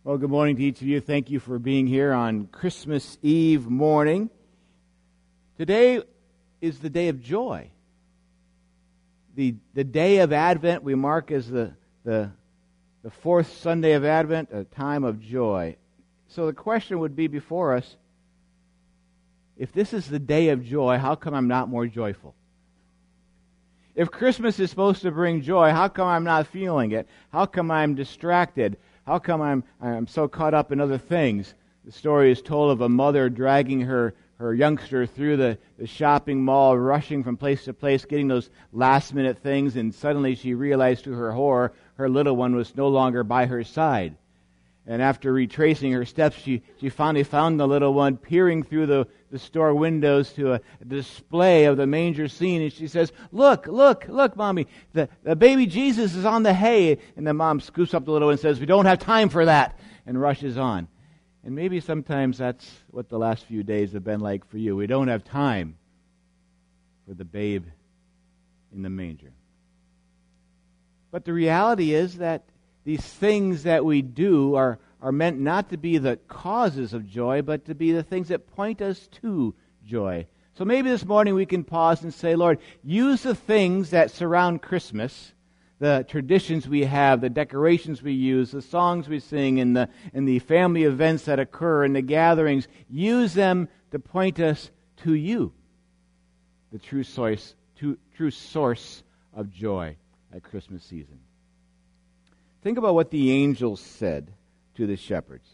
Well, good morning to each of you. Thank you for being here on Christmas Eve morning. Today is the day of joy. The day of Advent we mark as the fourth Sunday of Advent, a time of joy. So the question would be before us, if this is the day of joy, how come I'm not more joyful? If Christmas is supposed to bring joy, how come I'm not feeling it? How come I'm distracted? How come I'm so caught up in other things? The story is told of a mother dragging her youngster through the shopping mall, rushing from place to place, getting those last-minute things, and suddenly she realized to her horror her little one was no longer by her side. And after retracing her steps, she finally found the little one peering through the store windows to a display of the manger scene, and she says, Look, Mommy, the baby Jesus is on the hay. And the mom scoops up the little one and says, we don't have time for that, and rushes on. And maybe sometimes that's what the last few days have been like for you. We don't have time for the babe in the manger. But the reality is that these things that we do are meant not to be the causes of joy, but to be the things that point us to joy. So maybe this morning we can pause and say, Lord, use the things that surround Christmas, the traditions we have, the decorations we use, the songs we sing, and the family events that occur, and the gatherings, use them to point us to you, the true source of joy at Christmas season. Think about what the angels said to the shepherds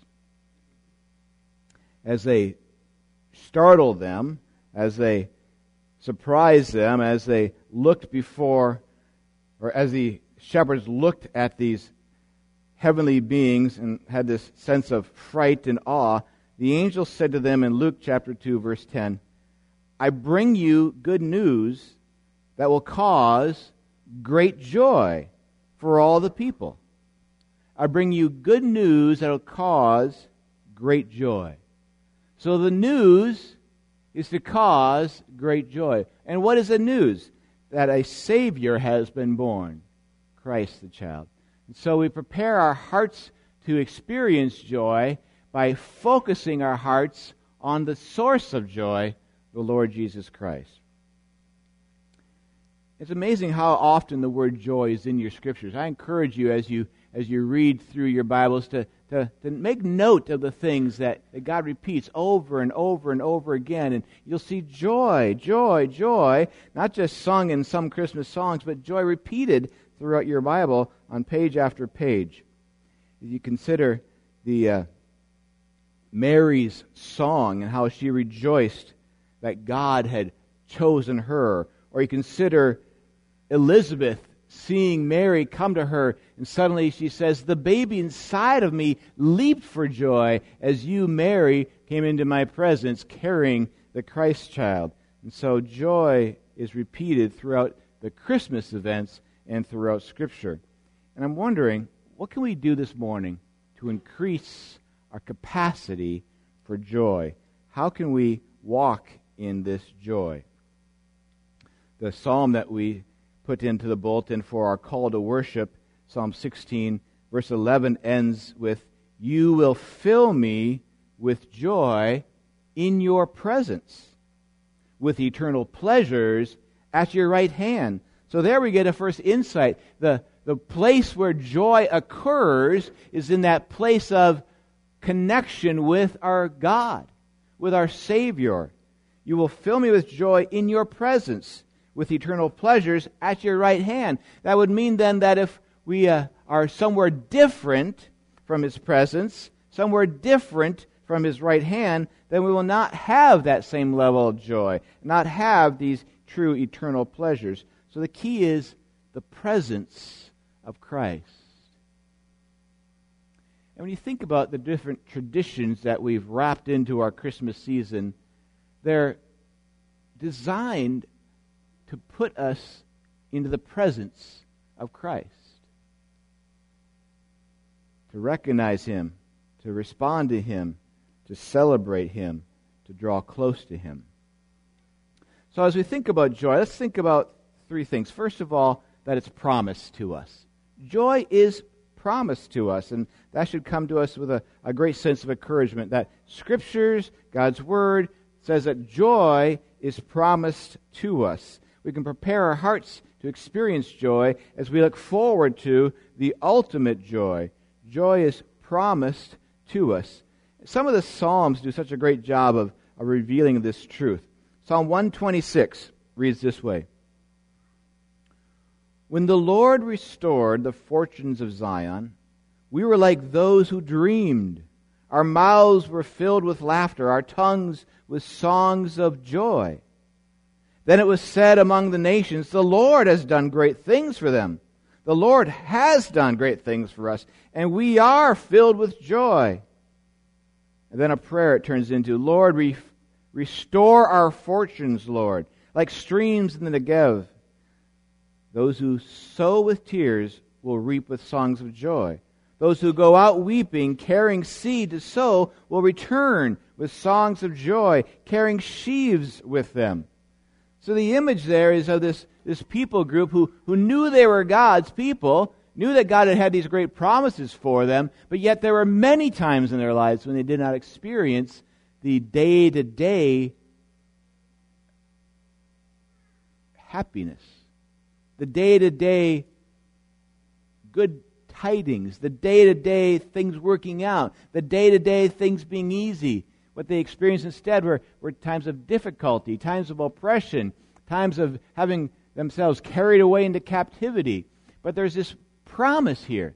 as they startled them, as they surprised them, as they looked before, or as the shepherds looked at these heavenly beings and had this sense of fright and awe. The angels said to them in Luke chapter 2, verse 10, I bring you good news that will cause great joy for all the people. I bring you good news that will cause great joy. So the news is to cause great joy. And what is the news? That a Savior has been born, Christ the child. And so we prepare our hearts to experience joy by focusing our hearts on the source of joy, the Lord Jesus Christ. It's amazing how often the word joy is in your scriptures. I encourage you as you read through your Bibles to make note of the things that God repeats over and over and over again. And you'll see joy, joy, joy, not just sung in some Christmas songs, but joy repeated throughout your Bible on page after page. As you consider the Mary's song and how she rejoiced that God had chosen her, or you consider Elizabeth seeing Mary come to her, and suddenly she says, the baby inside of me leaped for joy as you, Mary, came into my presence carrying the Christ child. And so joy is repeated throughout the Christmas events and throughout Scripture. And I'm wondering, what can we do this morning to increase our capacity for joy? How can we walk in this joy? The psalm that we put into the bulletin for our call to worship, Psalm 16, verse 11 ends with, you will fill me with joy in your presence, with eternal pleasures at your right hand. So there we get a first insight. The place where joy occurs is in that place of connection with our God, with our Savior. You will fill me with joy in your presence, with eternal pleasures at your right hand. That would mean then that if we are somewhere different from His presence, somewhere different from His right hand, then we will not have that same level of joy, not have these true eternal pleasures. So the key is the presence of Christ. And when you think about the different traditions that we've wrapped into our Christmas season, they're designed to put us into the presence of Christ, to recognize Him, to respond to Him, to celebrate Him, to draw close to Him. So as we think about joy, let's think about three things. First of all, that it's promised to us. Joy is promised to us. And that should come to us with a great sense of encouragement, that Scriptures, God's Word, says that joy is promised to us. We can prepare our hearts to experience joy as we look forward to the ultimate joy. Joy is promised to us. Some of the Psalms do such a great job of revealing this truth. Psalm 126 reads this way: When the Lord restored the fortunes of Zion, we were like those who dreamed. Our mouths were filled with laughter, our tongues with songs of joy. Then it was said among the nations, the Lord has done great things for them. The Lord has done great things for us, and we are filled with joy. And then a prayer it turns into, Lord, restore our fortunes, Lord, like streams in the Negev. Those who sow with tears will reap with songs of joy. Those who go out weeping, carrying seed to sow, will return with songs of joy, carrying sheaves with them. So the image there is of this people group who knew they were God's people, knew that God had had these great promises for them, but yet there were many times in their lives when they did not experience the day-to-day happiness, the day-to-day good tidings, the day-to-day things working out, the day-to-day things being easy. What they experienced instead were times of difficulty, times of oppression, times of having themselves carried away into captivity. But there's this promise here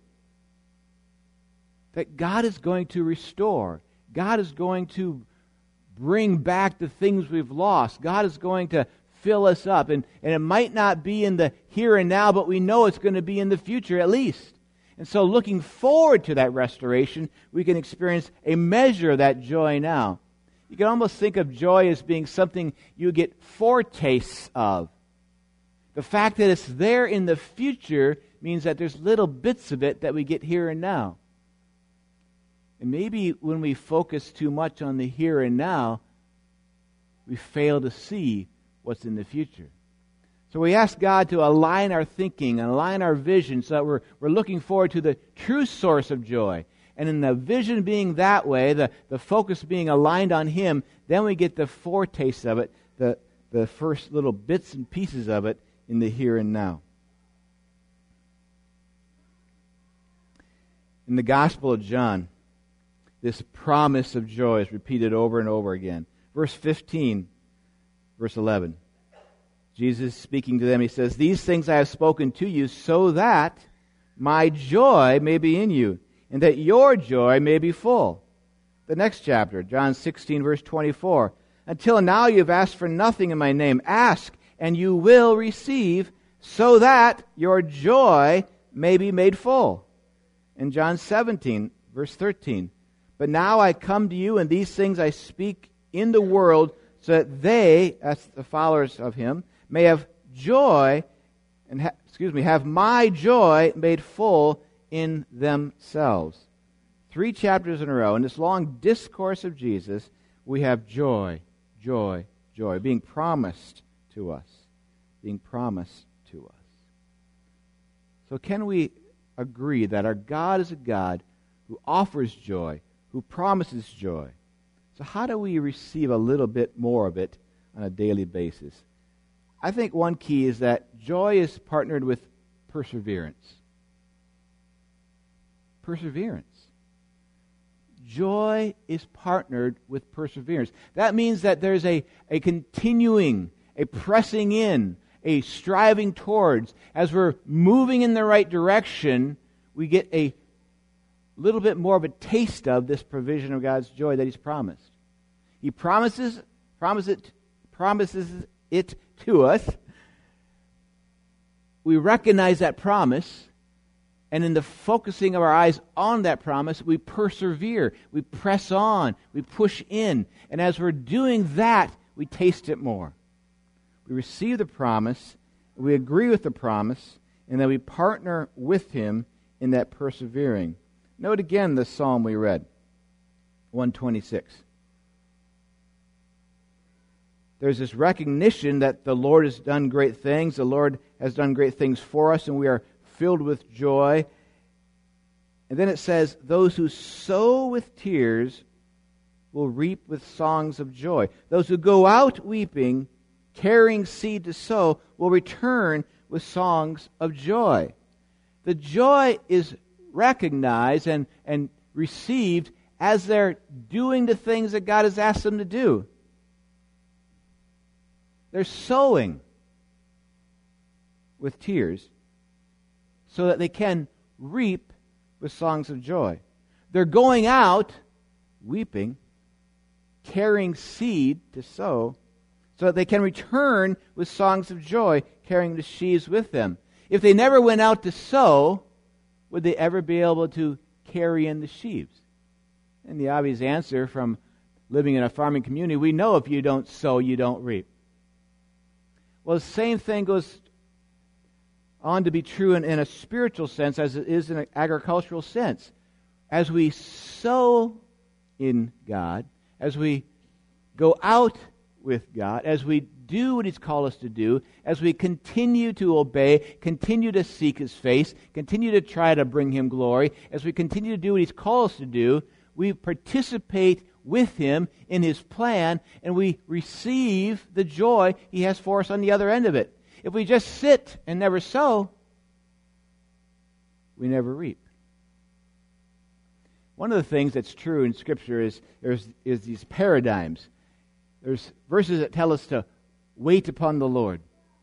that God is going to restore. God is going to bring back the things we've lost. God is going to fill us up. And it might not be in the here and now, but we know it's going to be in the future at least. And so looking forward to that restoration, we can experience a measure of that joy now. You can almost think of joy as being something you get foretastes of. The fact that it's there in the future means that there's little bits of it that we get here and now. And maybe when we focus too much on the here and now, we fail to see what's in the future. So we ask God to align our thinking and align our vision so that we're looking forward to the true source of joy. And in the vision being that way, the focus being aligned on Him, then we get the foretaste of it, the first little bits and pieces of it in the here and now. In the Gospel of John, this promise of joy is repeated over and over again. Verse 15, verse 11. Jesus speaking to them, He says, These things I have spoken to you so that my joy may be in you, and that your joy may be full. The next chapter, John 16, verse 24. Until now you have asked for nothing in my name. Ask, and you will receive, so that your joy may be made full. In John 17, verse 13. But now I come to you, and these things I speak in the world, so that they, that's the followers of Him, may have joy, and have my joy made full in themselves. 3 chapters in a row, in this long discourse of Jesus, we have joy, joy, joy, being promised to us. Being promised to us. So can we agree that our God is a God who offers joy, who promises joy? So how do we receive a little bit more of it on a daily basis? I think one key is that joy is partnered with perseverance. Perseverance. Joy is partnered with perseverance. That means that there's a continuing, a pressing in, a striving towards. As we're moving in the right direction, we get a little bit more of a taste of this provision of God's joy that He's promised. He promises it to us. We recognize that promise, and in the focusing of our eyes on that promise, we persevere, we press on, we push in, and as we're doing that, we taste it more. We receive the promise, we agree with the promise, and then we partner with Him in that persevering. Note again the psalm we read, 126. There's this recognition that the Lord has done great things, the Lord has done great things for us, and we are filled with joy. And then it says, those who sow with tears will reap with songs of joy. Those who go out weeping, carrying seed to sow, will return with songs of joy. The joy is recognized and received as they're doing the things that God has asked them to do. They're sowing with tears so that they can reap with songs of joy. They're going out weeping, carrying seed to sow, so that they can return with songs of joy, carrying the sheaves with them. If they never went out to sow, would they ever be able to carry in the sheaves? And the obvious answer from living in a farming community, we know if you don't sow, you don't reap. Well, the same thing goes on to be true in a spiritual sense as it is in an agricultural sense. As we sow in God, as we go out with God, as we do what He's called us to do, as we continue to obey, continue to seek His face, continue to try to bring Him glory, as we continue to do what He's called us to do, we participate with Him in His plan, and we receive the joy He has for us on the other end of it. If we just sit and never sow, we never reap. One of the things that's true in Scripture is these paradigms. There's verses that tell us to wait upon the Lord.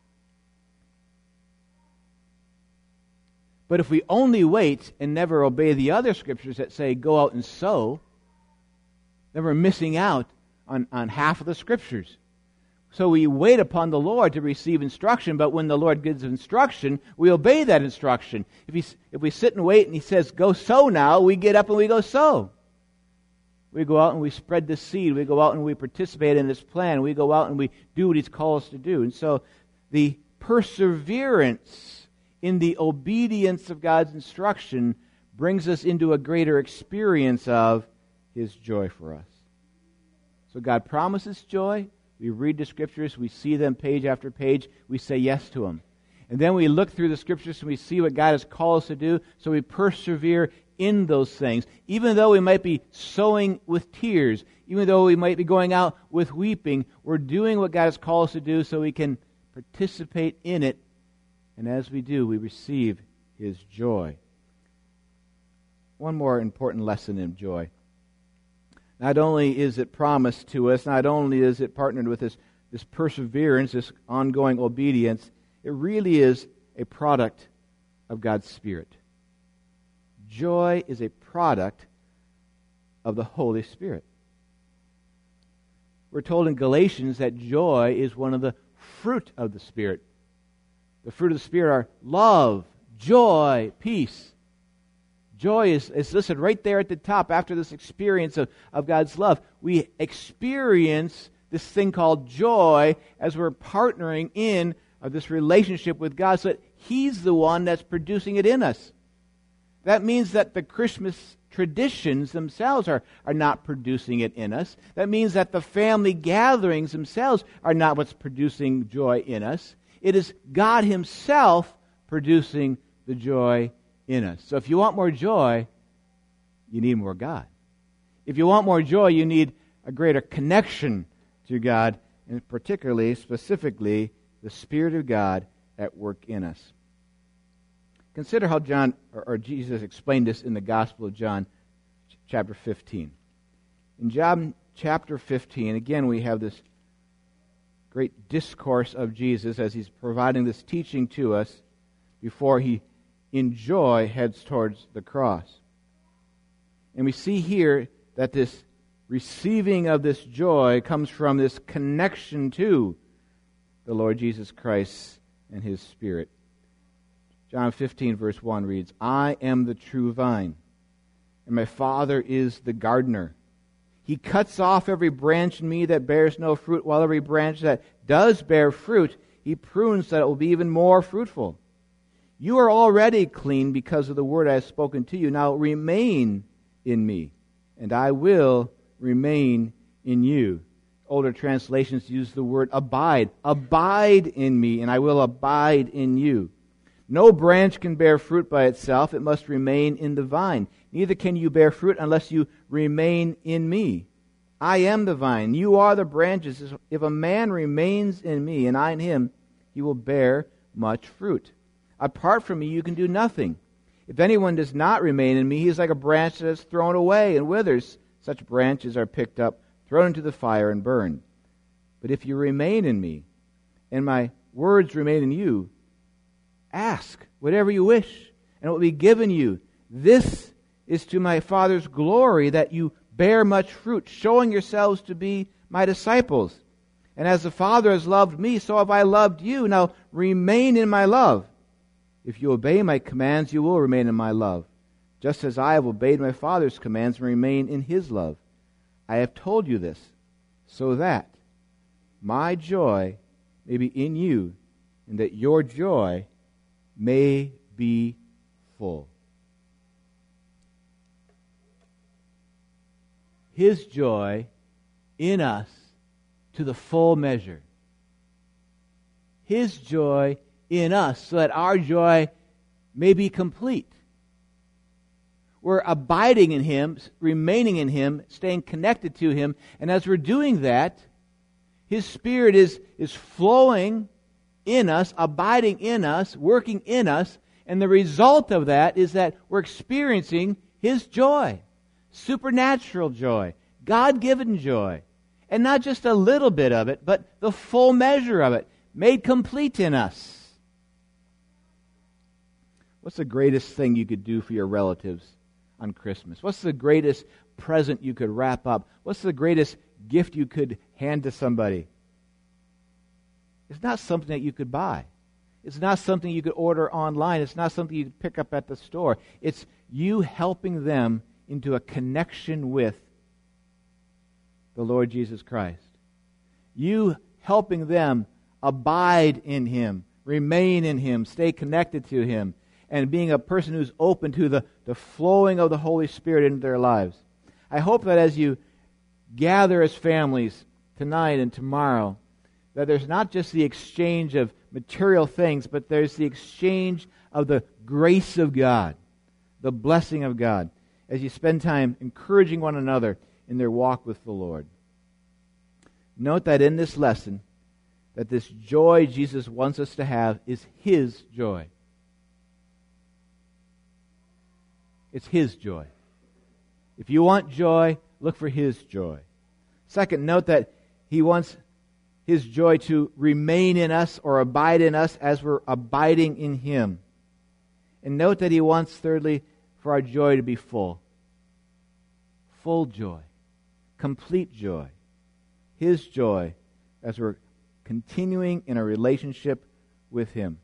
But if we only wait and never obey the other Scriptures that say go out and sow, then we're missing out on half of the Scriptures. So we wait upon the Lord to receive instruction, but when the Lord gives instruction, we obey that instruction. If we sit and wait and He says, go sow now, we get up and we go sow. We go out and we spread the seed. We go out and we participate in His plan. We go out and we do what He's called us to do. And so the perseverance in the obedience of God's instruction brings us into a greater experience of His joy for us. So God promises joy. We read the Scriptures, we see them page after page, we say yes to them. And then we look through the Scriptures and we see what God has called us to do, so we persevere in those things. Even though we might be sowing with tears, even though we might be going out with weeping, we're doing what God has called us to do so we can participate in it. And as we do, we receive His joy. One more important lesson in joy. Not only is it promised to us, not only is it partnered with this perseverance, this ongoing obedience, it really is a product of God's Spirit. Joy is a product of the Holy Spirit. We're told in Galatians that joy is one of the fruit of the Spirit. The fruit of the Spirit are love, joy, peace. Joy is listed right there at the top after this experience of God's love. We experience this thing called joy as we're partnering in this relationship with God so that He's the one that's producing it in us. That means that the Christmas traditions themselves are not producing it in us. That means that the family gatherings themselves are not what's producing joy in us. It is God Himself producing the joy in us. So if you want more joy, you need more God. If you want more joy, you need a greater connection to God, and particularly, specifically, the Spirit of God at work in us. Consider how Jesus explained this in the Gospel of John, chapter 15. In John chapter 15, again, we have this great discourse of Jesus as He's providing this teaching to us before He in joy heads towards the cross. And we see here that this receiving of this joy comes from this connection to the Lord Jesus Christ and His Spirit. John 15 verse 1 reads, I am the true vine, and my Father is the gardener. He cuts off every branch in me that bears no fruit, while every branch that does bear fruit, He prunes so that it will be even more fruitful. You are already clean because of the word I have spoken to you. Now remain in me, and I will remain in you. Older translations use the word abide. Abide in me, and I will abide in you. No branch can bear fruit by itself. It must remain in the vine. Neither can you bear fruit unless you remain in me. I am the vine. You are the branches. If a man remains in me and I in him, he will bear much fruit. Apart from me, you can do nothing. If anyone does not remain in me, he is like a branch that is thrown away and withers. Such branches are picked up, thrown into the fire, and burned. But if you remain in me, and my words remain in you, ask whatever you wish, and it will be given you. This is to my Father's glory, that you bear much fruit, showing yourselves to be my disciples. And as the Father has loved me, so have I loved you. Now remain in my love. If you obey my commands, you will remain in my love, just as I have obeyed my Father's commands and remain in his love. I have told you this, so that my joy may be in you, and that your joy may be full. His joy in us to the full measure. His joy in us so that our joy may be complete. We're abiding in him, remaining in him, staying connected to him, and as we're doing that, his Spirit is flowing in us, abiding in us, working in us, and the result of that is that we're experiencing his joy, supernatural joy, God-given joy, and not just a little bit of it, but the full measure of it, made complete in us. What's the greatest thing you could do for your relatives on Christmas? What's the greatest present you could wrap up? What's the greatest gift you could hand to somebody? It's not something that you could buy. It's not something you could order online. It's not something you could pick up at the store. It's you helping them into a connection with the Lord Jesus Christ. You helping them abide in him, remain in him, stay connected to him, and being a person who's open to the flowing of the Holy Spirit into their lives. I hope that as you gather as families tonight and tomorrow, that there's not just the exchange of material things, but there's the exchange of the grace of God, the blessing of God, as you spend time encouraging one another in their walk with the Lord. Note that in this lesson, that this joy Jesus wants us to have is his joy. It's his joy. If you want joy, look for his joy. Second, note that he wants his joy to remain in us or abide in us as we're abiding in him. And note that he wants, thirdly, for our joy to be full. Full joy. Complete joy. His joy as we're continuing in a relationship with him.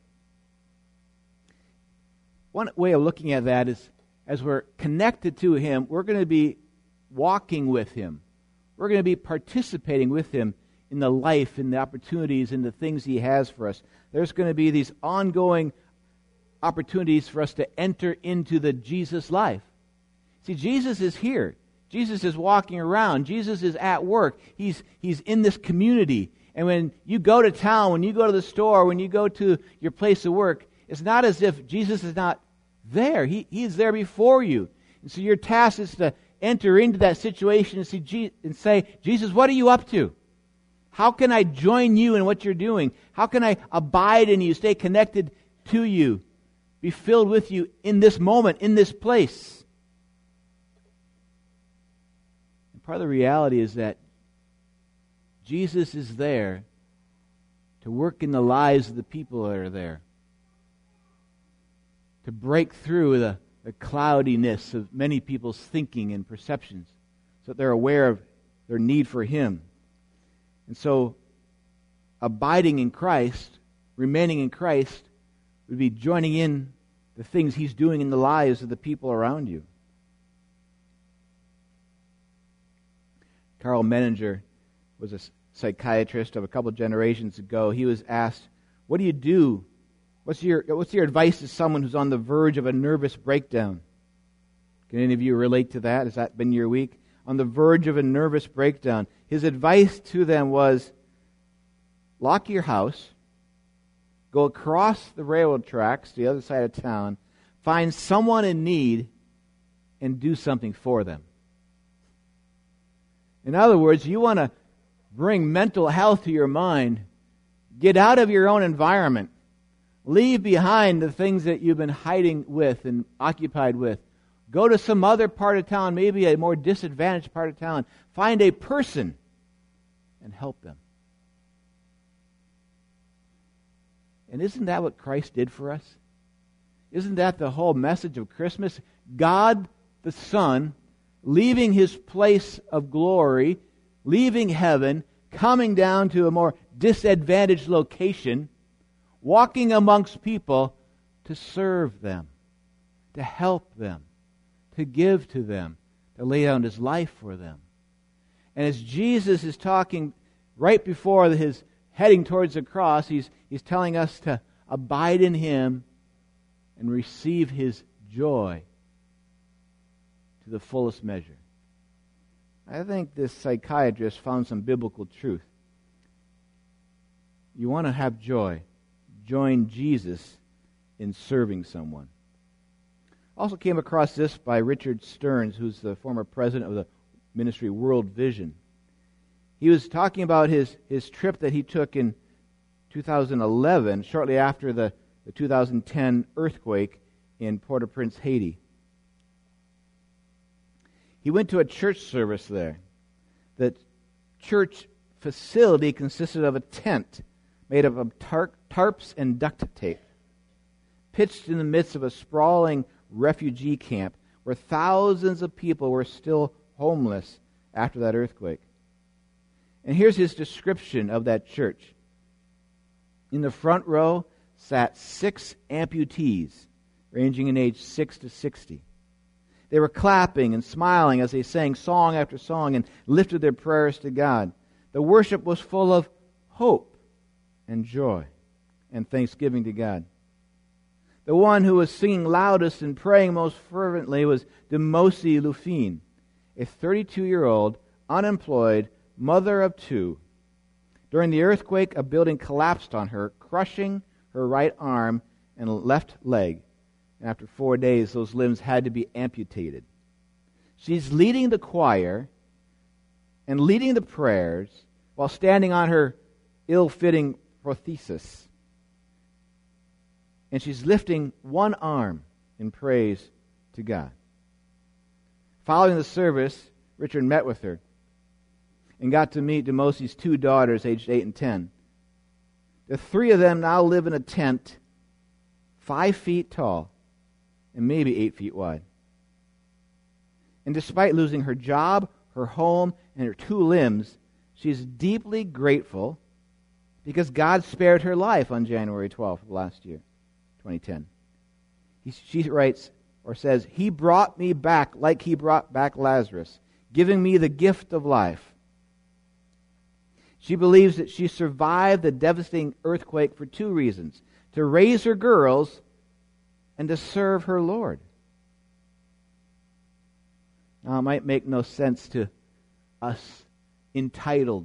One way of looking at that is, as we're connected to him, we're going to be walking with him. We're going to be participating with him in the life, in the opportunities, in the things he has for us. There's going to be these ongoing opportunities for us to enter into the Jesus life. See, Jesus is here. Jesus is walking around. Jesus is at work. He's in this community. And when you go to town, when you go to the store, when you go to your place of work, it's not as if Jesus is not there. He is there before you. And so your task is to enter into that situation and say, Jesus, what are you up to? How can I join you in what you're doing? How can I abide in you, stay connected to you, be filled with you in this moment, in this place? And part of the reality is that Jesus is there to work in the lives of the people that are there, to break through the cloudiness of many people's thinking and perceptions so that they're aware of their need for him. And so, abiding in Christ, remaining in Christ, would be joining in the things he's doing in the lives of the people around you. Carl Menninger was a psychiatrist of a couple generations ago. He was asked, what do you do? What's your advice to someone who's on the verge of a nervous breakdown? Can any of you relate to that? Has that been your week? On the verge of a nervous breakdown. His advice to them was, lock your house, go across the railroad tracks to the other side of town, find someone in need, and do something for them. In other words, you want to bring mental health to your mind, get out of your own environment. Leave behind the things that you've been hiding with and occupied with. Go to some other part of town, maybe a more disadvantaged part of town. Find a person and help them. And isn't that what Christ did for us? Isn't that the whole message of Christmas? God the Son, leaving His place of glory, leaving heaven, coming down to a more disadvantaged location, walking amongst people to serve them, to help them, to give to them, to lay down His life for them. And as Jesus is talking right before His heading towards the cross, He's telling us to abide in Him and receive His joy to the fullest measure. I think this psychiatrist found some biblical truth. You want to have joy. Join Jesus in serving someone. Also came across this by Richard Stearns, who's the former president of the ministry World Vision. He was talking about his trip that he took in 2011, shortly after the 2010 earthquake in Port-au-Prince, Haiti. He went to a church service there. The church facility consisted of a tent made up of tarps and duct tape, pitched in the midst of a sprawling refugee camp where thousands of people were still homeless after that earthquake. And here's his description of that church. In the front row sat 6 amputees, ranging in age 6 to 60. They were clapping and smiling as they sang song after song and lifted their prayers to God. The worship was full of hope and joy and thanksgiving to God. The one who was singing loudest and praying most fervently was Demosi Lufine, a 32-year-old, unemployed mother of 2. During the earthquake, a building collapsed on her, crushing her right arm and left leg. And after 4 days, those limbs had to be amputated. She's leading the choir and leading the prayers while standing on her ill-fitting prosthesis. And she's lifting one arm in praise to God. Following the service, Richard met with her and got to meet Demosi's 2 daughters, aged 8 and 10. The 3 of them now live in a tent 5 feet tall and maybe 8 feet wide. And despite losing her job, her home, and her 2 limbs, she's deeply grateful because God spared her life on January 12th of last year, 2010. She writes, or says, He brought me back like He brought back Lazarus, giving me the gift of life. She believes that she survived the devastating earthquake for 2 reasons: to raise her girls and to serve her Lord. Now, it might make no sense to us entitled,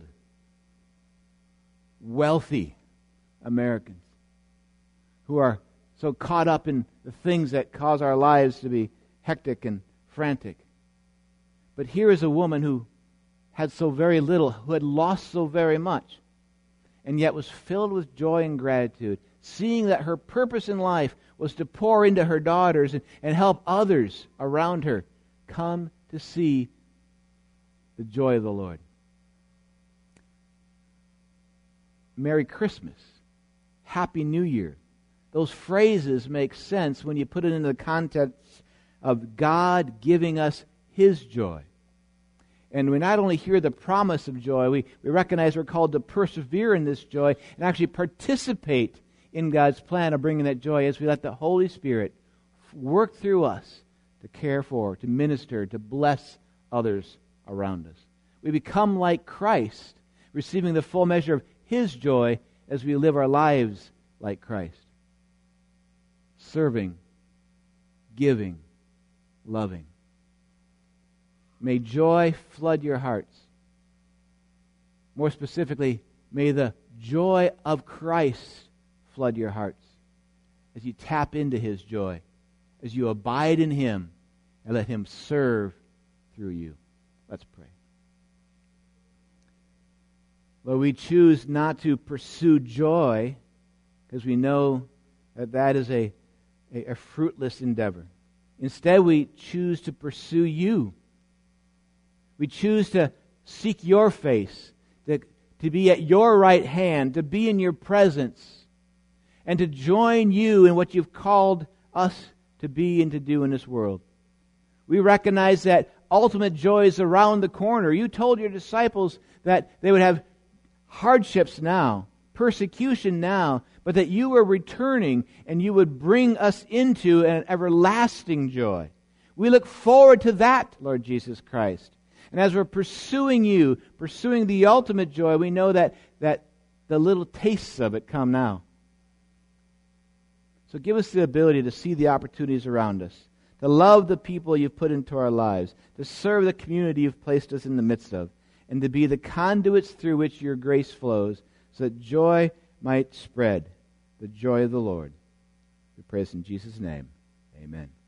wealthy Americans who are so caught up in the things that cause our lives to be hectic and frantic. But here is a woman who had so very little, who had lost so very much, and yet was filled with joy and gratitude, seeing that her purpose in life was to pour into her daughters and help others around her come to see the joy of the Lord. Merry Christmas. Happy New Year. Those phrases make sense when you put it into the context of God giving us His joy. And we not only hear the promise of joy, we recognize we're called to persevere in this joy and actually participate in God's plan of bringing that joy as we let the Holy Spirit work through us to care for, to minister, to bless others around us. We become like Christ, receiving the full measure of His joy as we live our lives like Christ. Serving, giving, loving. May joy flood your hearts. More specifically, may the joy of Christ flood your hearts, as you tap into His joy, as you abide in Him and let Him serve through you. Let's pray. Lord, we choose not to pursue joy because we know that that is a fruitless endeavor. Instead, we choose to pursue You. We choose to seek Your face, to be at Your right hand, to be in Your presence, and to join You in what You've called us to be and to do in this world. We recognize that ultimate joy is around the corner. You told Your disciples that they would have hardships now, persecution now, but that You were returning and You would bring us into an everlasting joy. We look forward to that, Lord Jesus Christ. And as we're pursuing You, pursuing the ultimate joy, we know that the little tastes of it come now. So give us the ability to see the opportunities around us, to love the people You've put into our lives, to serve the community You've placed us in the midst of, and to be the conduits through which Your grace flows, so that joy might spread, the joy of the Lord. We pray this in Jesus' name. Amen.